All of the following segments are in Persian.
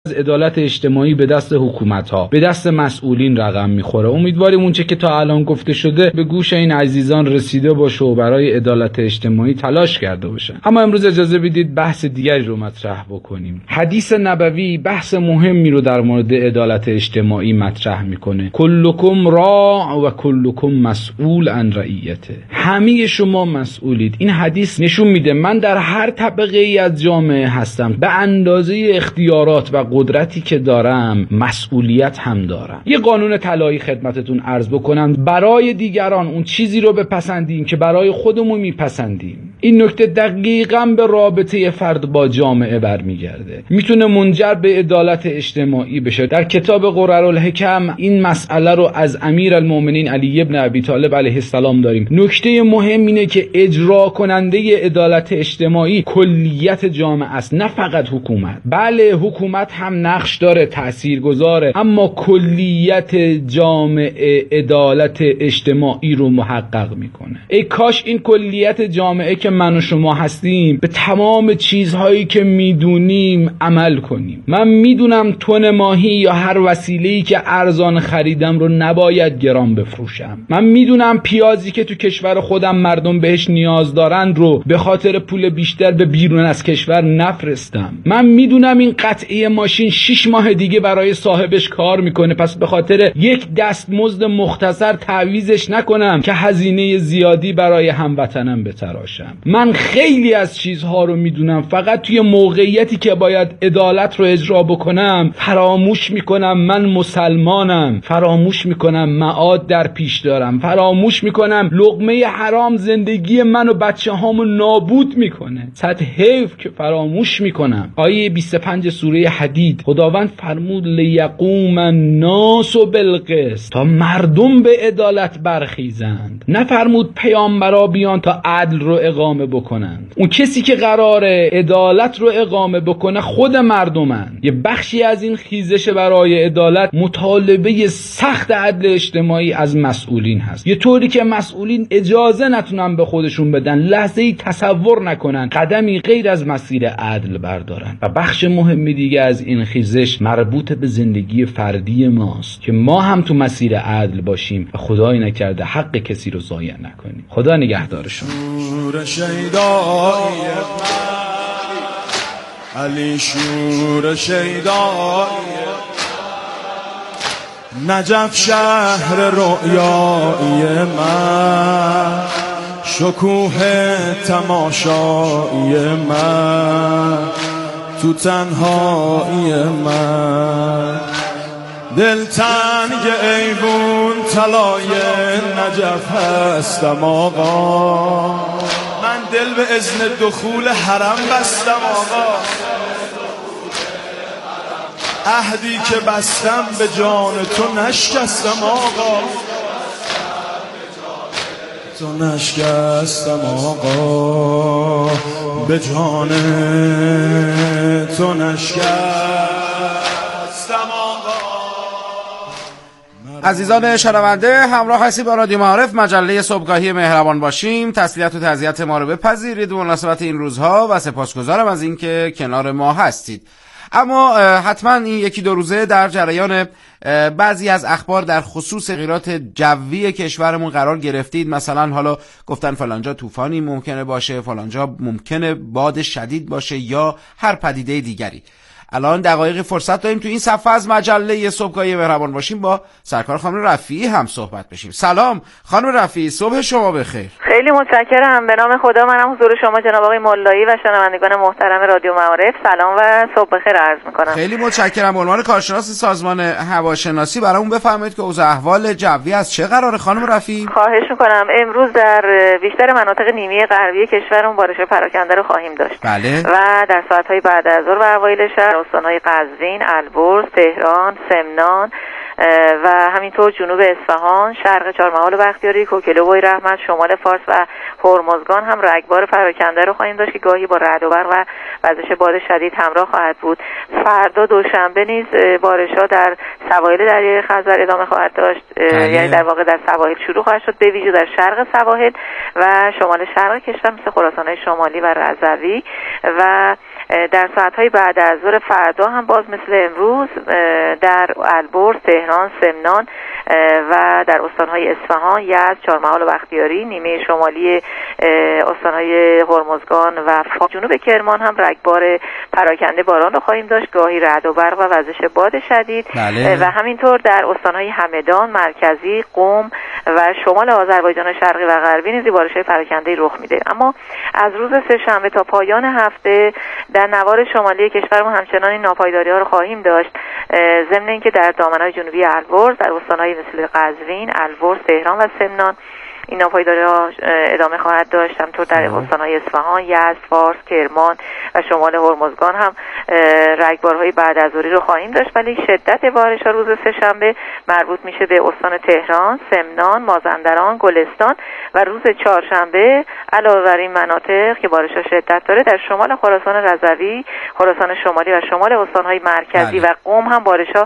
عدالت اجتماعی به دست حکومت‌ها، به دست مسئولین رقم میخوره. امیدواریم اونچه که تا الان گفته شده به گوش این عزیزان رسیده باشه و برای عدالت اجتماعی تلاش کرده باشن. اما امروز اجازه بدید بحث دیگری رو مطرح بکنیم. حدیث نبوی بحث مهمی رو در مورد عدالت اجتماعی مطرح میکنه. کلکم راع و کلکم مسئول عن رعیته. همه شما مسئولید. این حدیث نشون میده من در هر طبقه ای از جامعه هستم، به اندازه اختیارات و قدرتی که دارم مسئولیت هم دارم. یه قانون طلایی خدمتتون عرض بکنم، برای دیگران اون چیزی رو بپسندیم که برای خودمون میپسندیم. این نکته دقیقاً به رابطه فرد با جامعه برمیگرده، میتونه منجر به عدالت اجتماعی بشه. در کتاب قررالحکم این مسئله رو از امیرالمومنین علی ابن ابی طالب علیه السلام داریم. نکته مهم اینه که اجرا کننده عدالت اجتماعی کلیت جامعه است، نه فقط حکومت. بله حکومت هم نقش داره، تاثیرگذاره، اما کلیت جامعه عدالت اجتماعی رو محقق میکنه. ای کاش این کلیت جامعه که من و شما هستیم به تمام چیزهایی که میدونیم عمل کنیم. من میدونم تن ماهی یا هر وسیله‌ای که ارزان خریدم رو نباید گران بفروشم. من میدونم پیازی که تو کشور خودم مردم بهش نیاز دارن رو به خاطر پول بیشتر به بیرون از کشور نفرستم. من میدونم این قطعه ماشین 6 ماه دیگه برای صاحبش کار میکنه، پس به خاطر یک دستمزد مختصر تعویضش نکنم که هزینه زیادی برای هموطنم بتراشم. من خیلی از چیزها رو میدونم، فقط توی موقعیتی که باید عدالت رو اجرا بکنم فراموش میکنم من مسلمانم، فراموش میکنم معاد در پیش دارم، فراموش میکنم لقمه حرام زندگی من و بچه هامو نابود میکنه. صد حیف که فراموش میکنم. آیه 25 سوره حدید خداوند فرمود لیقوم الناس بالقسط، تا مردم به عدالت برخیزند. نفرمود پیامبرا بیان تا عدل رو اقامه بکنند. اون کسی که قراره عدالت رو اقامه بکنه خود مردمن. یه بخشی از این خیزش برای عدالت مطالبه سخت عدل اجتماعی از مسئولین هست، یه طوری که مسئولین اجازه نتونن به خودشون بدن، لحظه‌ای تصور نکنن قدمی غیر از مسیر عدل بردارن. و بخش مهمی دیگه از این خیزش مربوط به زندگی فردی ماست که ما هم تو مسیر عدل باشیم و خدای نکرده حق کسی رو ضایع نکنیم. خدا نگهدار شما. شور شیدای علی، شور شیدای نجف، شهر رؤیای من، شکوه تماشایی من، تو تنهایی من، دلتنگ ایوون طلای نجف هستم آقا، من دل به اذن دخول حرم بستم آقا، عهدی که بستم به جان تو نشکستم آقا، تو نشکستم آقا، به جان تو نشکستم آقا. عزیزان شنونده، همراه هستی با رادیو معارف، مجله صبحگاهی مهربان باشیم. تسلیت و تعزیت ما رو بپذیرید به مناسبت این روزها و سپاسگزارم از اینکه کنار ما هستید. اما حتما این یکی دو روزه در جریان بعضی از اخبار در خصوص تغییرات جوی کشورمون قرار گرفتید. مثلا حالا گفتن فلانجا طوفانی ممکنه باشه، فلانجا ممکنه باد شدید باشه یا هر پدیده دیگری. الان دقایقی فرصت داریم تو این صفحه از مجله صبحگاهی مهربان باشیم با سرکار خانم رفیعی هم صحبت بشیم. سلام خانم رفیعی، صبح شما بخیر. خیلی متشکرم. به نام خدا منم حضور شما جناب آقای مولایی و شنوندگان محترم رادیو معارف سلام و صبح بخیر عرض میکنم. خیلی متشکرم. عنوان کارشناس سازمان هواشناسی برامون بفرمایید که اوضاع احوال جوی از چه قراره خانم رفیعی؟ خواهش میکنم. امروز در بیشتر مناطق نیمه غربی کشورمون بارش پراکنده رو خواهیم داشت. بله. و در ساعت‌های بعد از ظهر و اوایل شب استان‌های قزوین، البرز، تهران، سمنان و همینطور جنوب اصفهان، شرق چهارمحال و بختیاری، کوکلو و رحمت، شمال فارس و هرمزگان هم رگبار پراکنده رو خواهیم داشت که گاهی با رعد و برق و وزش باد شدید همراه خواهد بود. فردا دوشنبه نیز بارش‌ها در سواحل دریای خزر ادامه خواهد داشت، یعنی در واقع در سواحل شروع خواهد شد، به ویژه در شرق سواحل و شمال شرق کشور مثل خراسان‌های شمالی و رضوی و در ساعت‌های بعد از ظهر فردا هم باز مثل امروز در البرز، تهران، سمنان و در استان‌های اصفهان، یزد، چهارمحال و بختیاری، نیمه شمالی استان‌های هرمزگان و جنوب کرمان هم رگبار پراکنده باران رو خواهیم داشت، گاهی رعد و برق و وزش باد شدید. بله. و همینطور در استان‌های همدان، مرکزی، قم و شمال آذربایجان شرقی و غربی نیز بارش‌های پراکنده‌ای رخ میده. اما از روز سه‌شنبه تا پایان هفته در نوار شمالی کشورمون همچنان این ناپایداری‌ها رو خواهیم داشت، ضمن اینکه در دامنه‌های جنوبی البرز، در استان‌های مثل قزوین، البرز، تهران و سمنان این ناپایداری‌ها ادامه خواهد داشت. همطور در استان‌های اصفهان، یزد، فارس، کرمان و شمال هرمزگان هم رگبارهای بعد از ظهری رو خواهیم داشت، ولی شدت بارش‌ها روز سه‌شنبه مربوط میشه به استان تهران، سمنان، مازندران، گلستان و روز چهارشنبه علاوه بر این مناطق که بارش‌ها شدت داره در شمال خراسان رضوی، خراسان شمالی و شمال استان‌های مرکزی و قم هم بارش‌ها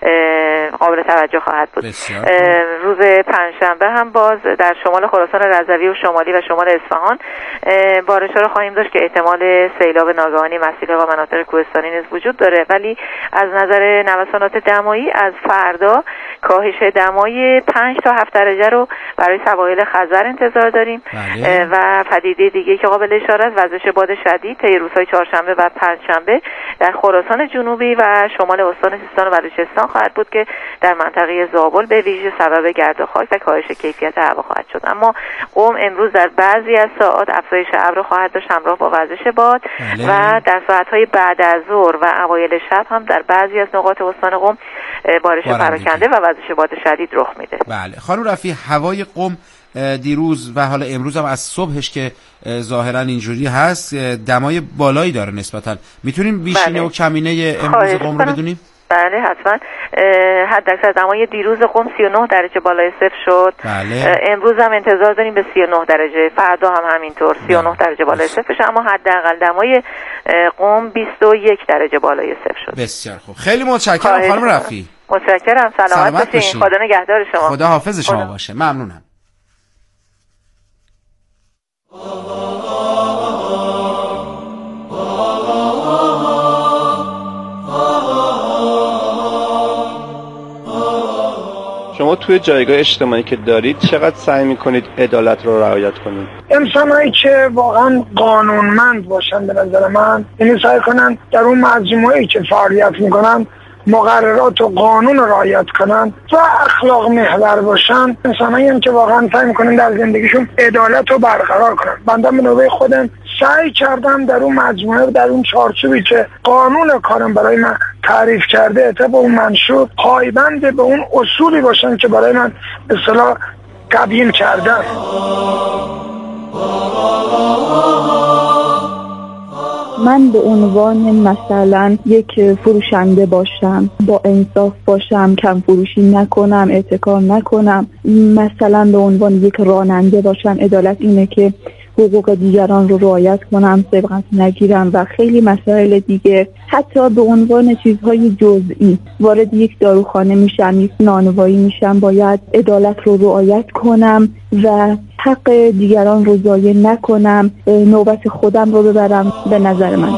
قابل توجه خواهد بود. روز پنجشنبه هم باز در شمال خراسان رضوی و شمالی و شمال اصفهان بارش‌ها رو خواهیم داشت که احتمال سیلاب ناگهانی مسیرها و مناطق کوهستانی نیز وجود داره، ولی از نظر نوسانات دمایی از فردا کاهش دمای 5 تا 7 درجه رو برای سواحل خزر انتظار داریم. بله. و پدیده دیگه که قابل اشاره است وزش باد شدید طی روزهای چهارشنبه و پنجشنبه در خراسان جنوبی و شمال استان سیستان و بلوچستان خواهد بود که در منطقه زابل به ویژه سبب گرد و خاک و کاهش کیفیت هوا خواهد شد. اما قم امروز در بعضی از ساعات افزایش ابر خواهد داشت همراه با وزش باد. بله. و در ساعت‌های بعد از ظهر و اوایل شب هم در بعضی از نقاط استان قم بارش پراکنده و وزش باد شدید رخ میده. بله خانم رفیع، هوای قم دیروز و حالا امروز هم از صبحش که ظاهرا اینجوری هست دمای بالایی داره نسبتا، میتونیم بیشینه و کمینه امروز قم رو بدونیم؟ بله حتما. حداکثر دمای دیروز قم 39 درجه بالای صفر شد. بله. امروز هم انتظار داریم به 39 درجه، فردا هم همینطور 39 درجه بالای صفر شد، اما حداقل دمای قم 21 درجه بالای صفر شد. بسیار خوب، خیلی متشکرم خانم رفیع. متشکرم، سلامت باشین. خدا نگهدار شما. خدا حافظ شما باشه. ممنونم. شما توی جایگاه اجتماعی که دارید چقدر سعی میکنید عدالت رو رعایت کنید؟ انسانایی که واقعا قانونمند باشن به نظر من، یعنی سعی کنن در اون مجموعه‌ای که فعالیت میکنن مقررات و قانون رو رعایت کنن و اخلاق محور باشن، انسانایی هم که واقعا سعی میکنن در زندگیشون عدالت رو برقرار کنن. بنده به نوبه خودم سعی کردم در اون مجموعه، در اون چارچوبی که قانون کارم برای من تعریف کرده طبق اون منشور پایبند به اون اصولی باشن که برای من به اصطلاح تبیین کردن. من به عنوان مثلا یک فروشنده باشم، با انصاف باشم، کم فروشی نکنم، احتکار نکنم. مثلا به عنوان یک راننده باشم، عدالت اینه که حقوق دیگران رو رعایت کنم، سبقت نگیرم و خیلی مسائل دیگه. حتی به عنوان چیزهای جزئی وارد یک داروخانه میشم، یک نانوایی میشم، باید عدالت رو رعایت کنم و حق دیگران رو ضایع نکنم، نوبت خودم رو ببرم. به نظر من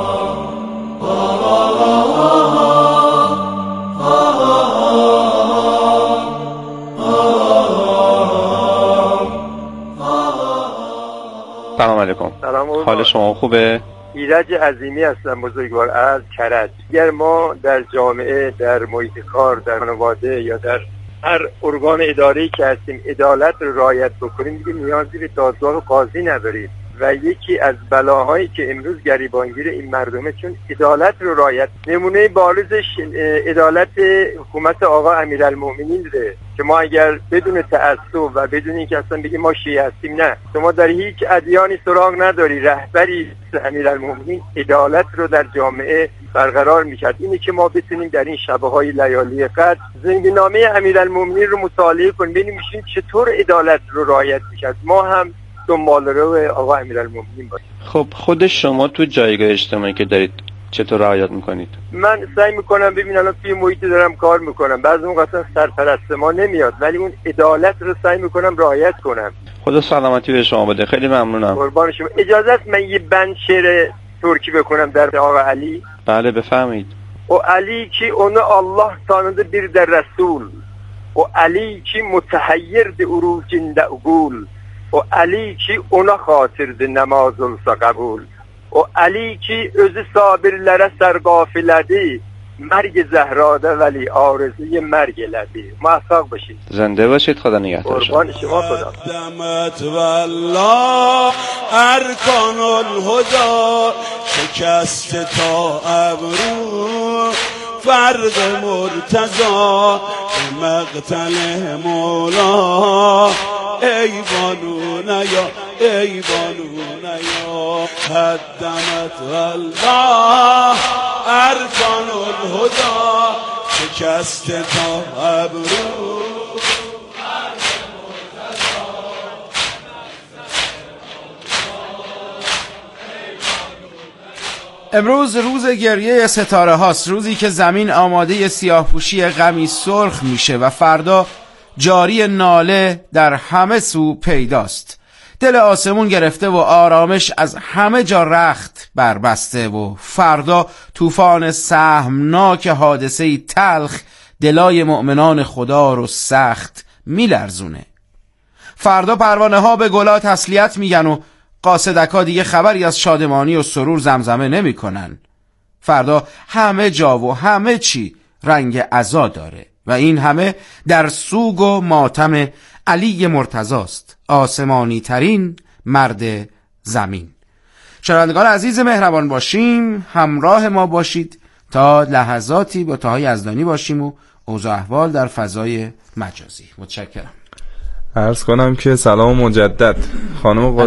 سلام علیکم. حال شما خوبه؟ ایرج عظیمی هستم، بزرگوار از کرج. اگر ما در جامعه، در محیط کار، در خانواده یا در هر ارگان اداری که هستیم عدالت رو رعایت بکنیم، دیگه نیازی به دادگاه و قاضی نداریم. و یکی از بلاهایی که امروز گریبانگیر این مردمه چون عدالت رو رعایت. نمونه بارزش عدالت حکومت آقا امیرالمومنین ده که ما اگر بدون تعصب و بدون اینکه اصلا بگیم ما شیعه هستیم، نه، شما در هیچ ادیانی سراغ نداری، رهبری امیرالمومنین عدالت رو در جامعه برقرار میکرد. اینه که ما بتونیم در این شبهای لیالی قدر زندگینامه امیرالمومنین رو مطالعه کنیم، ببینیم چطور عدالت رو رعایت میکرد، ما هم دنباله‌رو آقا امیرالمومنین باشیم. خب خود شما تو جایگاه اجتماعی که دارید چطور رعایت میکنید؟ من سعی میکنم، ببین الان توی محیطی دارم کار میکنم، بعضی موقع اصلا سرپرست ما نمیاد، ولی اون عدالت رو سعی میکنم رعایت کنم. خدا سلامتی به شما بده. خیلی ممنونم. قربان شما. اجازه است من یه بند شعر ترکی بکنم در آقا علی؟ بله بفرمایید. O Ali ki onu Allah tanıdı bir de Resul. O Ali ki mütehayyirdi urucinde ugul. O Ali ki ona xatirdi namaz olsa kabul. O Ali ki özü sabirlere sergafilədi. مرگ زهراده ولی آرزوی مرگ لبی. موفق باشید. زنده باشید. خدا نگهدار. قربان شما. خدا. دمت والله ارکان الهدا شکست تا ابرو فرد مرتضی مقتل مولا ای بانونیا ای بانونیا قدمت والله ارکان الهدا شکست تا ابرو. امروز روز گریه ستاره هاست، روزی که زمین آماده سیاه‌پوشی غمی سرخ میشه و فردا جاری ناله در همه سو پیداست. دل آسمون گرفته و آرامش از همه جا رخت بربسته و فردا طوفان سهمناک حادثه‌ای تلخ دلای مؤمنان خدا رو سخت میلرزونه. فردا پروانه ها به گلا تسلیت میگن و قاصدکا دیگه خبری از شادمانی و سرور زمزمه نمی کنن. فردا همه جا و همه چی رنگ عزا داره و این همه در سوگ و ماتم علی مرتضی است، آسمانی ترین مرد زمین. شنوندگان عزیز مهربان باشیم، همراه ما باشید تا لحظاتی با طاها یزدانی باشیم و اوضاع احوال در فضای مجازی. متشکرم. عرض کنم که سلام مجدد. خانم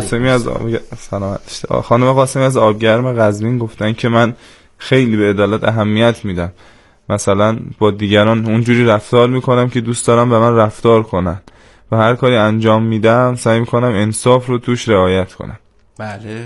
قاسمی از آبگرم قزوین گفتن که من خیلی به عدالت اهمیت میدم، مثلا با دیگران اونجوری رفتار میکنم که دوست دارم به من رفتار کنن و هر کاری انجام میدم سعی میکنم انصاف رو توش رعایت کنم. بله.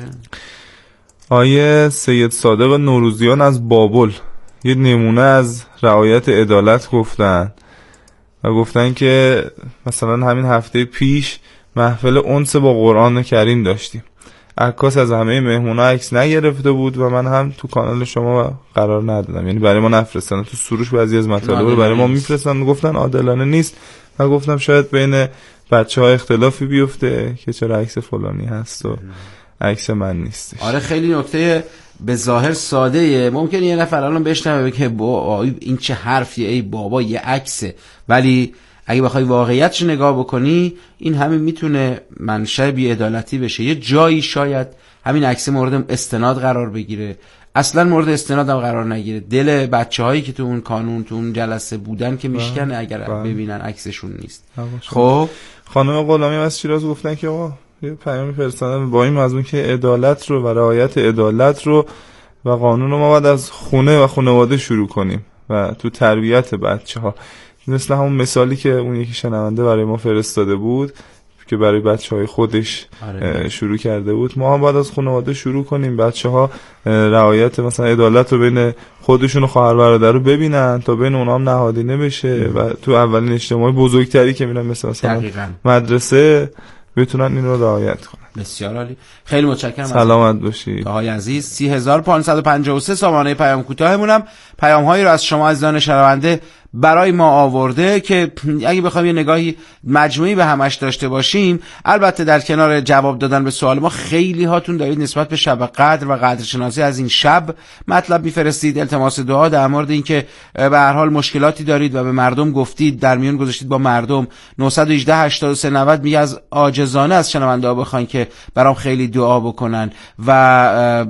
آیه سید صادق نوروزیان از بابل یه نمونه از رعایت عدالت گفتن و گفتن که مثلا همین هفته پیش محفل انس با قرآن کریم داشتیم. عکاس از همه مهمونا عکس نگرفته بود و من هم تو کانال شما قرار ندادم، یعنی برای ما نفرستن. تو سروش بعضی از مطالب رو برای ما میفرستن و گفتن عادلانه نیست. و گفتم شاید بین بچه‌ها اختلافی بیفته که چرا عکس فلانی هست و عکس من نیستش. آره خیلی نکته به ظاهر ساده‌ایه. ممکنه یه نفر الان بشنوه که این چه حرفیه، ای بابا یه عکسه، ولی اگه بخوای واقعیتش نگاه بکنی این همین میتونه منشأ بی‌عدالتی بشه. یه جایی شاید همین عکس مورد استناد قرار بگیره، اصلا مورد استناد هم قرار نگیره. دل بچه‌هایی که تو اون کانون تو اون جلسه بودن که میشکنه اگر ببینن عکسشون نیست. خب خانم غلامی از شیراز گفتن که آقا یه پیامی فرستادن با این مضمون که عدالت رو و رعایت عدالت رو و قانون رو ما باید از خونه و خانواده شروع کنیم و تو تربیت بچه‌ها، مثل همون مثالی که اون یکی شنونده برای ما فرستاده بود که برای بچه‌های خودش شروع کرده بود. ما هم باید از خانواده شروع کنیم، بچه‌ها رعایت مثلا عدالت رو بین خودشون و خواهر برادر رو ببینن تا بین اونها هم نهادینه بشه و تو اولین اجتماع بزرگتری که میرن مثلا مدرسه بتونن این رو رعایت کنن. بسیار عالی، خیلی متشکرم. سلامت باشید آقای عزیز. 30553 سامانه پیام کوتاهمونم پیام‌هایی رو از شما عزیزان شنونده برای ما آورده که اگه بخوایم یه نگاهی مجموعی به همش داشته باشیم، البته در کنار جواب دادن به سوال ما خیلی هاتون دارید نسبت به شب قدر و قدرشناسی از این شب مطلب میفرستید، التماس دعا در مورد این که به هر حال مشکلاتی دارید و به مردم گفتید، در میون گذاشتید با مردم. 918 83 90 میگه از عاجزانه از شنونده‌ها بخواین که برام خیلی دعا بکنن و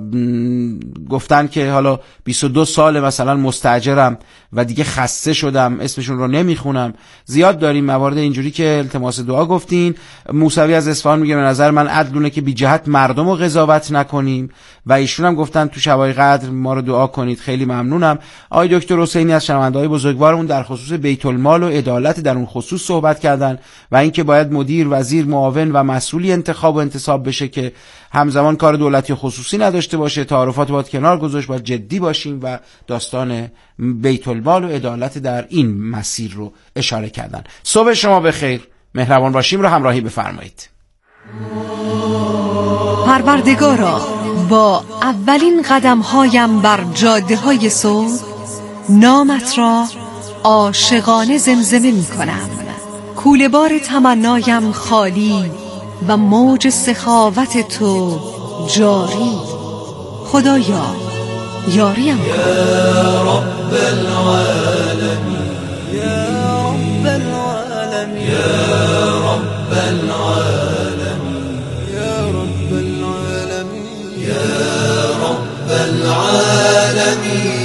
گفتن که حالا 22 سال مثلا مستاجرم و دیگه خسته شدم، اسمشون رو نمیخونم. زیاد داریم موارد اینجوری که التماس دعا گفتین. موسوی از اصفهان میگه به نظر من عدلونه که بی جهت مردم رو قضاوت نکنیم و ایشون هم گفتن تو شبای قدر ما رو دعا کنید. خیلی ممنونم. آقای دکتر حسینی از شنونده‌های بزرگوارمون در خصوص بیت المال و عدالت در اون خصوص صحبت کردن و اینکه باید مدیر، وزیر، معاون و مسئولی انتخاب و انتصاب بشه که همزمان کار دولتی خصوصی نداشته باشه. تعارفات باید کنار گذاشت، باید جدی باشیم و داستان بیت المال و عدالت در این مسیر رو اشاره کردن. صبح شما بخیر، مهربان باشیم رو همراهی بفرمایید. پروردگارا با اولین قدمهایم بر جاده های صبح نامت را عاشقانه زمزمه می کنم. کوله بار تمنایم خالی و موج سخاوت تو جاری. خدایا یاریم کن. یا رب العالمین، یا رب العالمین، یا رب العالمین، یا رب العالمین، یا رب العالمین.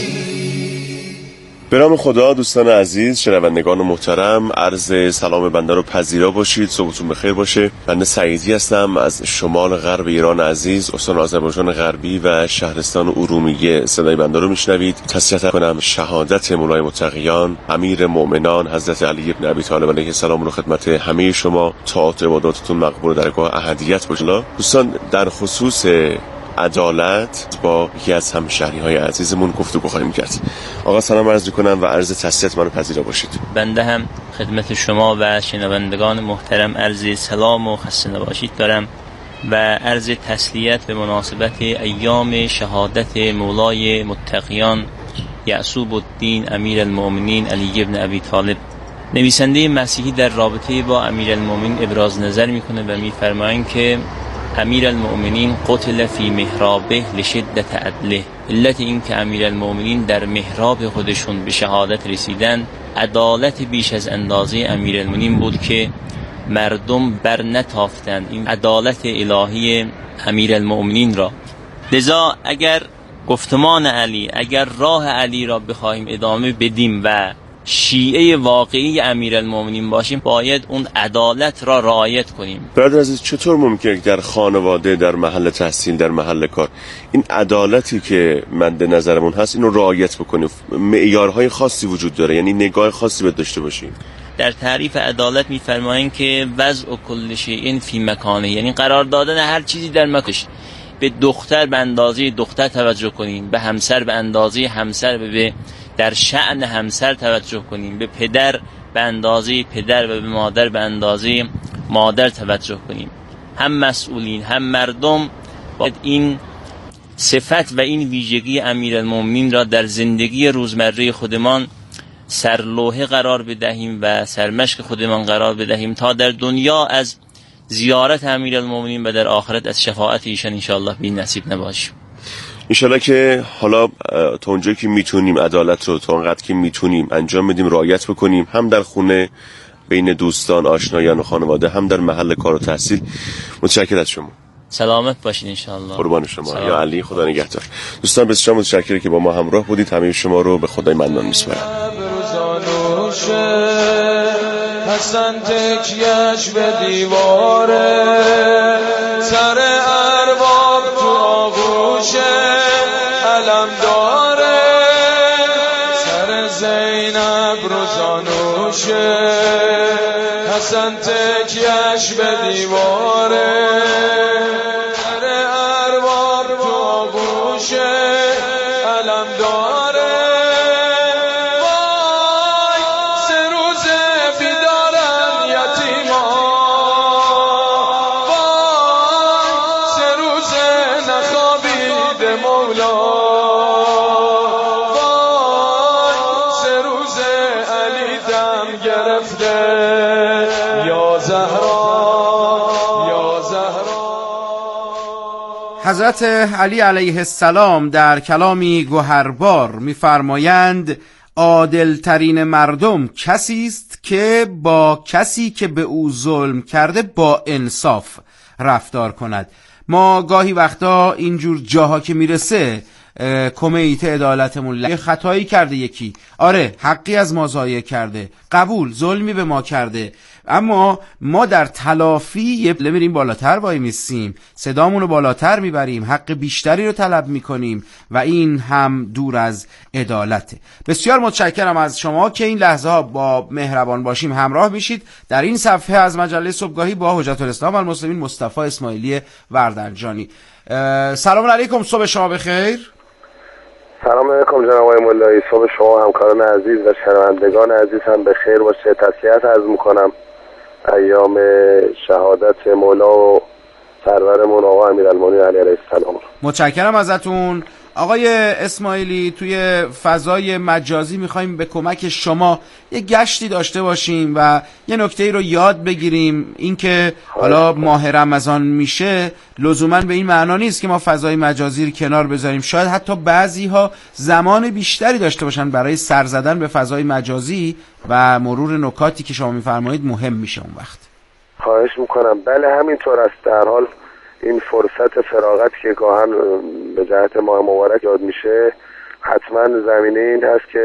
به نام خدا. دوستان عزیز، شنوندگان محترم، عرض سلام بنده رو پذیرا باشید. صبحتون بخیر باشه. بنده سعیدی هستم از شمال غرب ایران عزیز، استان آذربایجان غربی و شهرستان ارومیه. صدای بنده رو میشنوید. تسلیت کنم شهادت مولای متقیان امیر مؤمنان حضرت علی بن ابی طالب علیه السلام رو خدمت همه شما. طاعات عباداتتون مقبول درگاه احدیت باشه. دوستان، در خصوص عدالت با یکی از همشهری‌های عزیزمون گفتگو خواهیم کرد. آقا سلام عرض می‌کنم و عرض تسلیت منو پذیرا باشید. بنده هم خدمت شما و شنوندگان محترم عرض سلام و خسته نباشید دارم و عرض تسلیت به مناسبت ایام شهادت مولای متقیان یعصوب الدین امیر المؤمنین علی بن ابی طالب. نویسنده مسیحی در رابطه با امیر المؤمنین ابراز نظر میکنه و میفرمایند که امیر المؤمنین قتل فی محرابه لشدت عدله. علت این که امیر المؤمنین در محراب خودشون به شهادت رسیدن عدالت بیش از اندازه امیر المؤمنین بود که مردم بر نتافتند این عدالت الهی امیر المؤمنین را. لذا اگر گفتمان علی، اگر راه علی را بخواهیم ادامه بدیم و شیعه واقعی امیرالمومنین باشیم، باید اون عدالت را رعایت کنیم. برادر عزیز، چطور ممکنه در خانواده، در محل تحصیل، در محل کار این عدالتی که مد نظرمون هست اینو رعایت بکنیم؟ معیارهای خاصی وجود داره، یعنی نگاه خاصی باید داشته باشیم. در تعریف عدالت می‌فرمایند که وضع کل شیء فی مکانه، یعنی قرار دادن هر چیزی در مکانش. به دختر به اندازه دختر توجه کنیم، به همسر به اندازه همسر، به در شأن همسر توجه کنیم، به پدر به اندازه پدر و به مادر به اندازه مادر توجه کنیم. هم مسئولین هم مردم باید این صفت و این ویژگی امیرالمومنین را در زندگی روزمره خودمان سرلوحه قرار بدهیم و سرمشق خودمان قرار بدهیم تا در دنیا از زیارت امیرالمومنین و در آخرت از شفاعت ایشان انشاءالله بی نصیب نباشیم. انشالله که حالا تا اونجایی که میتونیم عدالت رو تا اونقدر که میتونیم انجام بدیم، رعایت بکنیم، هم در خونه بین دوستان، آشنایان و خانواده، هم در محل کار و تحصیل. متشکرم از شما. سلامت باشید انشاءالله. قربان شما. یا علی، خدا نگهدار. دوستان بسیار متشکرم که با ما همراه بودید. همه شما رو به خدای منان میسپارم. حسن تکیش به دیواره، سر ارباب تو آغوشه علم داره، سر زینب رو زانوشه، حسن تکیش به دیواره، سر ارباب تو آغوشه علم داره. حضرت علی علیه السلام در کلامی گوهربار می‌فرمایند عادل‌ترین مردم کسی است که با کسی که به او ظلم کرده با انصاف رفتار کند. ما گاهی وقتا اینجور جاها که میرسه کمیته عدالتمون خطایی کرده، یکی آره حقی از ما ضایع کرده، قبول، ظلمی به ما کرده، اما ما در تلافی میریم بالاتر وای میسیم، صدامون رو بالاتر میبریم، حق بیشتری رو طلب میکنیم و این هم دور از عدالته. بسیار متشکرم از شما که این لحظه ها با مهربان باشیم همراه میشید. در این صفحه از مجله صبحگاهی با حجت الاسلام و المسلمین مصطفی اسماعیلی وردنجانی. سلام علیکم، صبح شما بخیر. سلام علیکم جناب آقای مولایی، صبح شما همکاران عزیز و شنوندگان عزیز هم به خیر باشه. تسلیت عرض میکنم ایام شهادت مولا و سرورمون آقا امیرالمومنین علیه السلام. متشکرم ازتون آقای اسماعیلی. توی فضای مجازی میخوایم به کمک شما یه گشتی داشته باشیم و یه نکته رو یاد بگیریم. اینکه حالا ماه رمضان میشه لزوما به این معنا نیست که ما فضای مجازی رو کنار بذاریم. شاید حتی بعضی ها زمان بیشتری داشته باشن برای سر زدن به فضای مجازی و مرور نکاتی که شما میفرمایید مهم میشه اون وقت. خواهش میکنم. بله همینطور است. در حال این فرصت فراغت که گاهن به جهت ماه مبارک یاد میشه حتما زمینه این هست که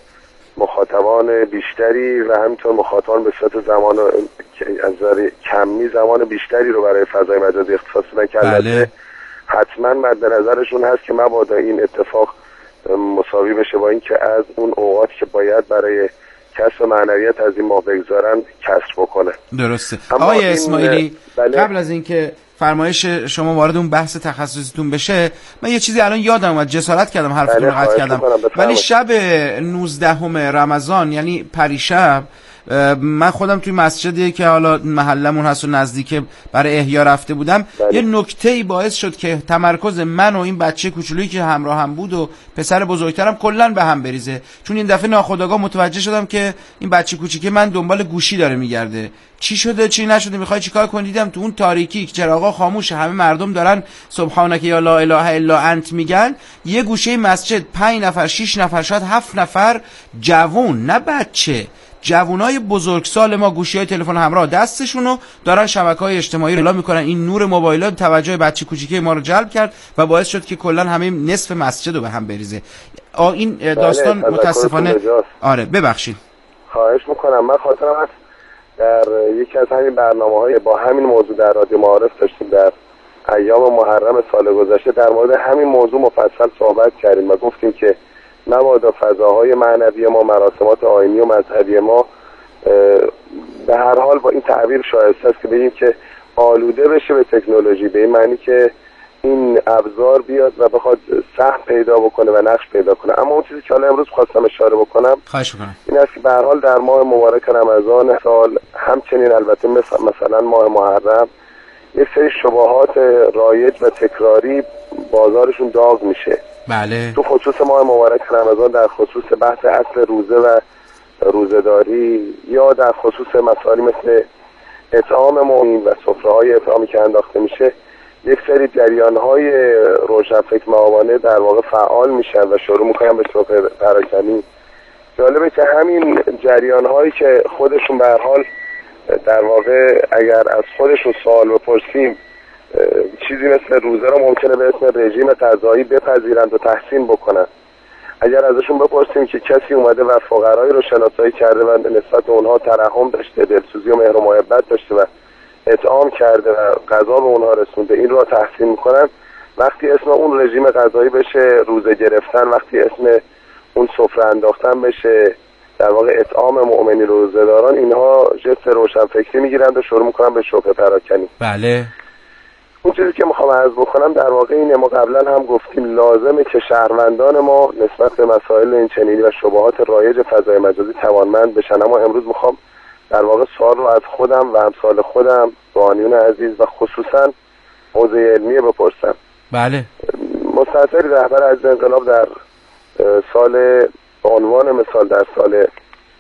مخاطبان بیشتری و همینطور مخاطبان به صورت زمان از نظر کمی زمان بیشتری رو برای فضای مجازی اختصاص بدن که البته حتما مد نظرشون هست که مبادا این اتفاق مساوی بشه با این که از اون اوقاتی که باید برای کسب معنویت از این ماه بگذارن کسب بکنه. درسته. آقای اسماعیلی قبل از اینکه فرمایش شما وارد اون بحث تخصصیتون بشه من یه چیزی الان یادم اومد، جسارت کردم حرفتون رو قطع کردم، ولی شب 19 رمضان یعنی پریشب من خودم توی مسجدی که حالا محلمون هست و نزدیک برای احیا رفته بودم یه نکته‌ای باعث شد که تمرکز من و این بچه کوچولویی که همراه هم بود و پسر بزرگترم کلا به هم بریزه، چون این دفعه ناخودآگاه متوجه شدم که این بچه کوچیکه من دنبال گوشی داره میگرده. چی شده چی نشده میخوای چیکار کنی؟ دیدم تو اون تاریکی که چراغا خاموشه، همه مردم دارن سبحانك یا لا اله الا انت میگن، یه گوشه مسجد 5 نفر 6 نفر شاید 7 نفر جوون، نه بچه، جوانای بزرگسال ما گوشی‌های تلفن همراه دستشونو دارن شبکه‌های اجتماعی رو اعلام میکنن. این نور موبایلات توجه بچه کوچیکه ما رو جلب کرد و باعث شد که کلا همه نصف مسجد رو به هم بریزه. این داستان متاسفانه آره ببخشید. خواهش میکنم. من خاطرم هست در یکی از همین برنامه‌های با همین موضوع در رادیو معارف داشتیم در ایام محرم سال گذشته در مورد همین موضوع مفصل صحبت کردیم و گفتیم که مبادا فضاهای معنوی ما، مراسمات آیینی و مذهبی ما به هر حال با این تعبیر شایسته است که بگیم که آلوده بشه به تکنولوژی، به این معنی که این ابزار بیاد و بخواد سهم پیدا بکنه و نقش پیدا کنه. اما اون چیزی که حالا امروز خواستم اشاره بکنم این است که به هر حال در ماه مبارک رمضان سال همچنین البته مثلا ماه محرم یک سری شبهات رایج و تکراری بازارشون داغ میشه. بله. تو خصوص ماه مبارک رمضان در خصوص بحث اصل روزه و روزه‌داری یا در خصوص مسائلی مثل اطعام مؤمن و سفره‌های اطعامی که انداخته میشه یک سری جریان‌های روشنفکر مآبانه در واقع فعال میشن و شروع میکنن به شبهه پراکنی. جالبه که همین جریان‌هایی که خودشون به هر حال در واقع اگر از خودشون سوال بپرسیم چیزی مثل روزه رو ممکنه به اسم رژیم غذایی بپذیرند و تحسین بکنن، اگر ازشون بپرسیم که کسی اومده و فقرایی رو شناسایی کرده و نسبت به اونها ترحم داشته، دلسوزی و مهر و محبت داشته و اطعام کرده و غذا به اونها رسونده، این رو تحسین میکنن. وقتی اسم اون رژیم غذایی بشه روزه گرفتن، وقتی اسم اون سفره انداختن بشه در واقع اطعام مؤمنین روزه‌داران، اینها جست روشنفکری میگیرند و شروع میکنن به شبهه پراکنی. بله. اون چیزی که میخوام عرض بکنم در واقع اینه، ما قبلا هم گفتیم لازمه که شهروندان ما نسبت به مسائل این چنینی و شبهات رایج فضای مجازی توانمند بشن. اما امروز میخوام در واقع سوال رو از خودم و امثال خودم، روحانیون عزیز و خصوصا حوزه علمیه بپرسم. بله. مستنصری رهبر از انقلاب در سال به عنوان مثال در سال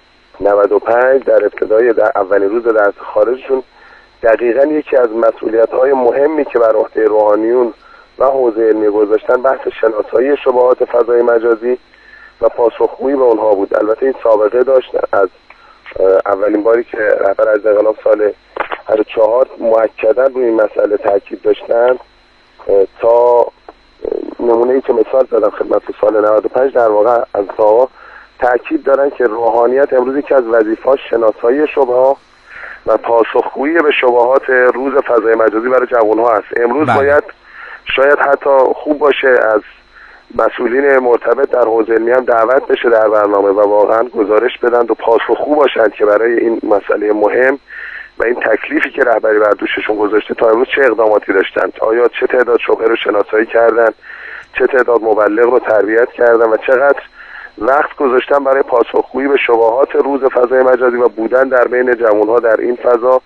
95 در ابتدای در اولین روز درس خارجشون دقیقاً یکی از مسئولیت‌های مهمی که بر عهده روحانیون و حوزه علمی گذاشتن بحث شناسایی شبهات فضای مجازی و پاسخگویی به اونها بود. البته این سابقه داشت، از اولین باری که رهبر از انقلاب سال 4 مؤکداً روی این مسئله تاکید داشتن تا نمونه‌ای که مثال زدم خدمت سال 95 در واقع از تا تاکید دارن که روحانیت امروز که از وظیفه‌اش شناسایی شبهات و پاسخگویی به شبهات روز فضای مجازی برای جوان‌ها است. امروز باید شاید حتی خوب باشه از مسئولین مرتبط در حوزه علمی هم دعوت بشه در برنامه و واقعا گزارش بدن و پاسخگو باشند که برای این مسئله مهم و این تکلیفی که رهبری بر دوششون گذاشته تا امروز چه اقداماتی داشتند، آیا چه تعداد شبهه رو شناسایی کردن، چه تعداد مبلغ رو تربیت کردن و چقدر وقت گذاشتن برای پاسخگویی به شبهات روز فضای مجازی و بودن در بین جوانها در این فضا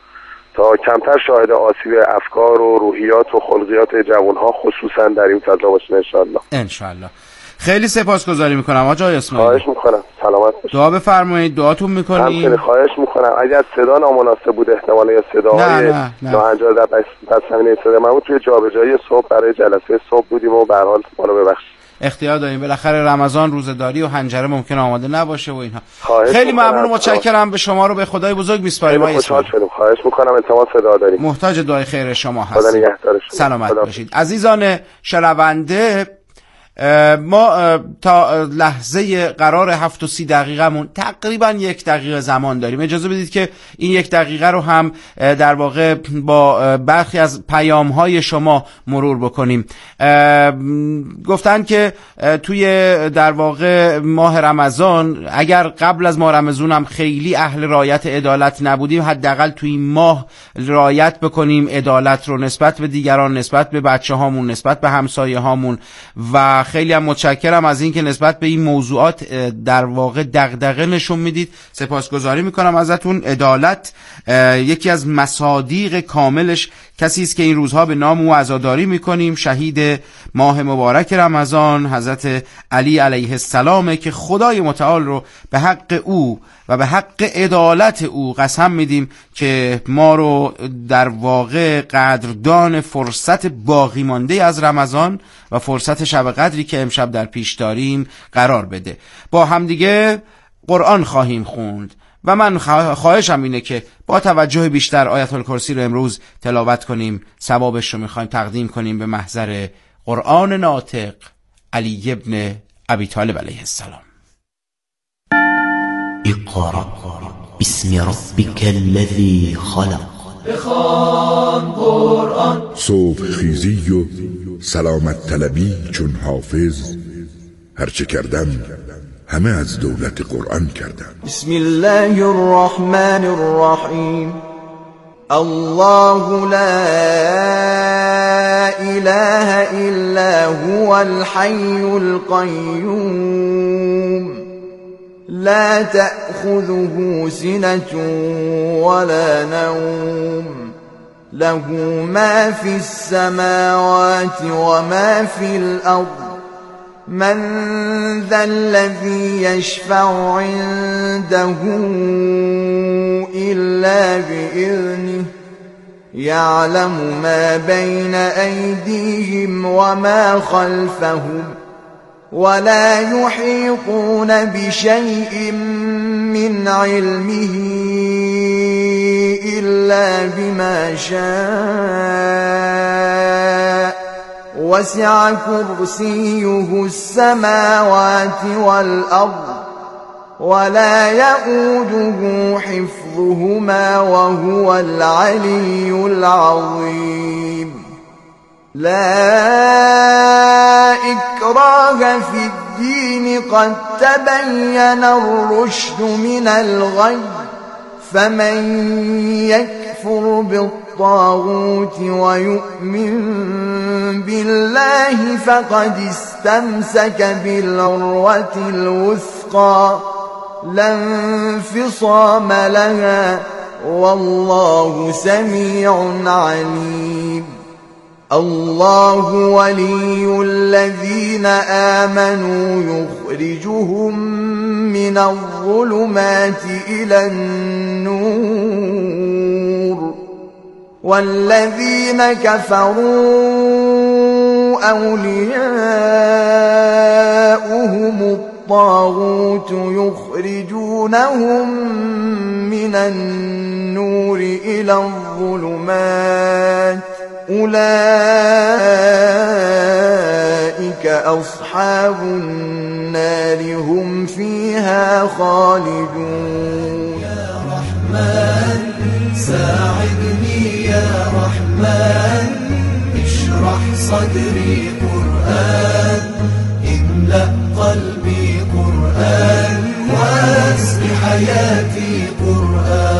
تا کمتر شاهد آسیب افکار و روحیات و خلقیات جوانها خصوصا در این فضا باشیم انشالله. خیلی سپاسگزاری میکنم آقا اسماعیلی. خواهش میکنم. سلامت باشید. دعا بفرمایید. دعاتون میکنیم. همچنین خواهش میکنم اگر صدا نامناسب بود احتمالا یا صداهای ناهنجار در پس زمینه صدا من بود توی جابجایی صبح برای جلسه صبح بودیم و به هر حال ما رو ببخشید. اختیار داریم، بالاخره رمضان روزه‌داری و حنجره ممکن آماده نباشه و اینها. خیلی میکنم. ممنون و متشکرم. به شما رو به خدای بزرگ میسپاریم. خوشحال شدم. خواهش میکنم. التماس صدا داریم. محتاج دعای خیر شما هستیم. خدا نگهدارتون. سلامت باشید. عزیزان شنونده، ما تا لحظه قرار 7 و 30 دقیقه‌مون تقریبا 1 دقیقه زمان داریم. اجازه بدید که این 1 دقیقه رو هم در واقع با برخی از پیام‌های شما مرور بکنیم. گفتن که توی در واقع ماه رمضان اگر قبل از ماه رمضان هم خیلی اهل رعایت عدالت نبودیم، حداقل توی این ماه رعایت بکنیم عدالت رو نسبت به دیگران، نسبت به بچه‌هامون، نسبت به همسایه‌هامون. و خیلی هم متشکرم از این که نسبت به این موضوعات در واقع دغدغه نشون میدید. سپاسگزاری میکنم ازتون. عدالت یکی از مصادیق کاملش کسی است که این روزها به نام او عزاداری میکنیم، شهید ماه مبارک رمضان حضرت علی علیه السلام، که خدای متعال رو به حق او و به حق عدالت او قسم میدیم که ما رو در واقع قدردان فرصت باقی مانده از رمضان و فرصت شب قدری که امشب در پیش داریم قرار بده. با همدیگه قرآن خواهیم خوند و من خواهشم اینه که با توجه بیشتر آیت الکرسی رو امروز تلاوت کنیم. ثوابش رو میخوایم تقدیم کنیم به محضر قرآن ناطق علی ابن ابی طالب علیه السلام. اقرأ باسم ربک الذی خلق. بخوان قرآن. صبح خیزی و سلامت طلبی چون حافظ، هرچه کردم همه از دولت قرآن کردم. بسم الله الرحمن الرحیم. الله لا اله الا هو الحي القيوم لا تأخذه سنة ولا نوم له ما في السماوات وما في الأرض من ذا الذي يشفع عنده إلا بإذنه يعلم ما بين أيديهم وما خلفهم ولا يحيطون بشيء من علمه إلا بما شاء وسع كرسيه السماوات والأرض ولا يؤوده حفظهما وهو العلي العظيم. لا إكراه في الدين قد تبين الرشد من الغي فمن يكفر بالطاغوت ويؤمن بالله فقد استمسك بالعروة الوثقى لا انفصام لها والله سميع عليم. الله ولي الذين آمنوا يخرجهم من الظلمات إلى النور والذين كفروا أولياؤهم الطاغوت يخرجونهم من النور إلى الظلمات أولئك أصحاب النار هم فيها خالدون. يا رحمن ساعدني يا رحمن اشرح صدري قرآن املأ قلبي قرآن واسق حياتي قرآن